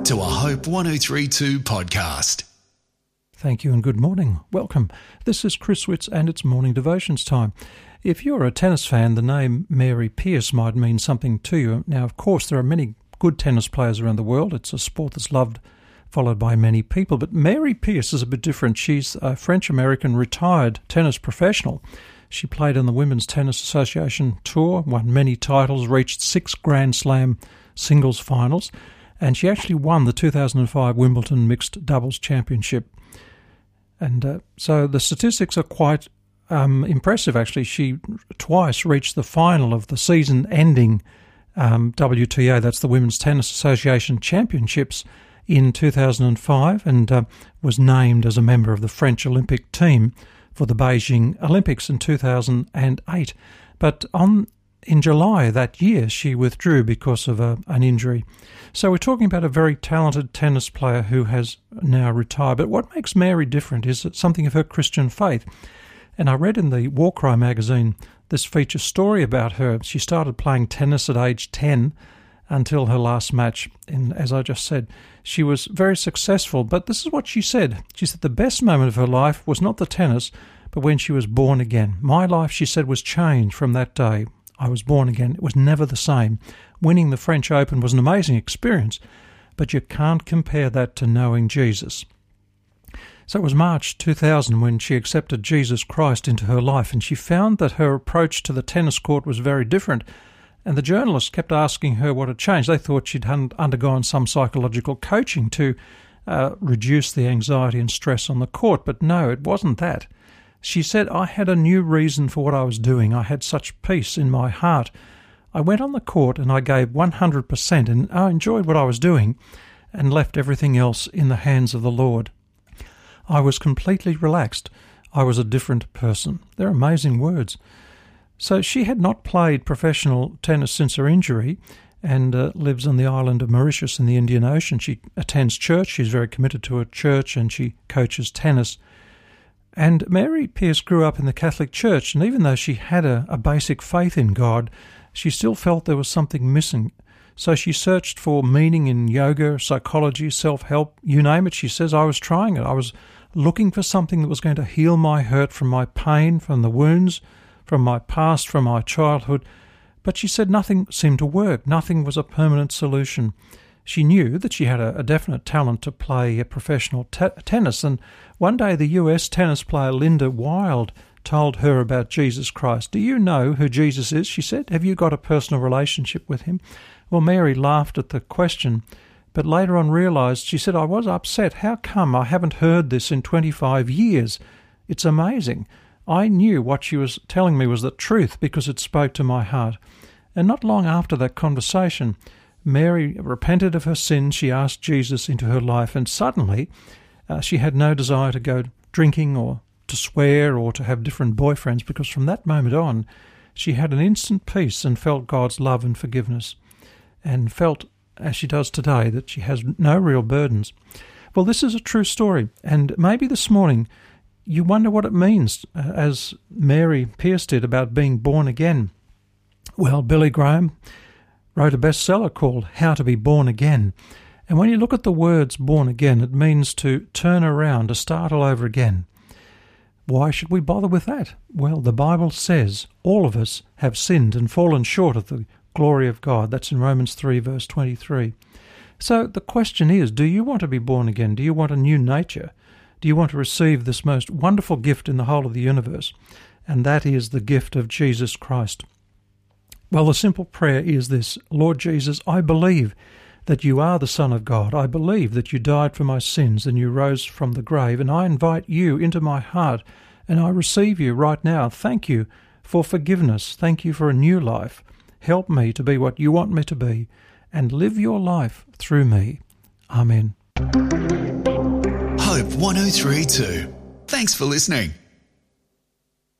to a Hope 1032 podcast. Thank you and good morning. Welcome. This is Chris Witts and it's Morning Devotions time. If you're a tennis fan, the name Mary Pierce might mean something to you. Now, of course, there are many good tennis players around the world. It's a sport that's loved, followed by many people. But Mary Pierce is a bit different. She's a French-American retired tennis professional. She played on the Women's Tennis Association Tour, won many titles, reached 6 Grand Slam singles finals, and she actually won the 2005 Wimbledon Mixed Doubles Championship. And so the statistics are quite impressive, actually. She twice reached the final of the season-ending WTA, that's the Women's Tennis Association Championships, in 2005, and was named as a member of the French Olympic team for the Beijing Olympics in 2008. But in July that year, she withdrew because of an injury. So we're talking about a very talented tennis player who has now retired. But what makes Mary different is something of her Christian faith. And I read in the War Cry magazine this feature story about her. She started playing tennis at age 10 until her last match. And as I just said, she was very successful. But this is what she said. She said the best moment of her life was not the tennis, but when she was born again. My life, she said, was changed from that day. I was born again. It was never the same. Winning the French Open was an amazing experience, but you can't compare that to knowing Jesus. So it was March 2000 when she accepted Jesus Christ into her life, and she found that her approach to the tennis court was very different. And the journalists kept asking her what had changed. They thought she'd undergone some psychological coaching to reduce the anxiety and stress on the court, but no, it wasn't that. She said, I had a new reason for what I was doing. I had such peace in my heart. I went on the court and I gave 100% and I enjoyed what I was doing and left everything else in the hands of the Lord. I was completely relaxed. I was a different person. They're amazing words. So she had not played professional tennis since her injury and lives on the island of Mauritius in the Indian Ocean. She attends church. She's very committed to her church and she coaches tennis. And Mary Pierce grew up in the Catholic Church, and even though she had a basic faith in God, she still felt there was something missing. So she searched for meaning in yoga, psychology, self-help, you name it. She says, I was trying it. I was looking for something that was going to heal my hurt from my pain, from the wounds, from my past, from my childhood. But she said nothing seemed to work. Nothing was a permanent solution. She knew that she had a definite talent to play professional tennis, and one day the US tennis player Linda Wilde told her about Jesus Christ. Do you know who Jesus is? She said. Have you got a personal relationship with him? Well, Mary laughed at the question, but later on realized, she said, I was upset. How come I haven't heard this in 25 years? It's amazing. I knew what she was telling me was the truth because it spoke to my heart. And not long after that conversation, Mary repented of her sins. She asked Jesus into her life, and suddenly she had no desire to go drinking or to swear or to have different boyfriends, because from that moment on, she had an instant peace and felt God's love and forgiveness, and felt, as she does today, that she has no real burdens. Well, this is a true story, and maybe this morning you wonder what it means, as Mary Pierce did, about being born again. Well, Billy Graham wrote a bestseller called How to Be Born Again. And when you look at the words born again, it means to turn around, to start all over again. Why should we bother with that? Well, the Bible says all of us have sinned and fallen short of the glory of God. That's in Romans 3, verse 23. So the question is, do you want to be born again? Do you want a new nature? Do you want to receive this most wonderful gift in the whole of the universe? And that is the gift of Jesus Christ. Well, the simple prayer is this: Lord Jesus, I believe that you are the Son of God. I believe that you died for my sins and you rose from the grave, and I invite you into my heart and I receive you right now. Thank you for forgiveness. Thank you for a new life. Help me to be what you want me to be and live your life through me. Amen. Hope 1032. Thanks for listening.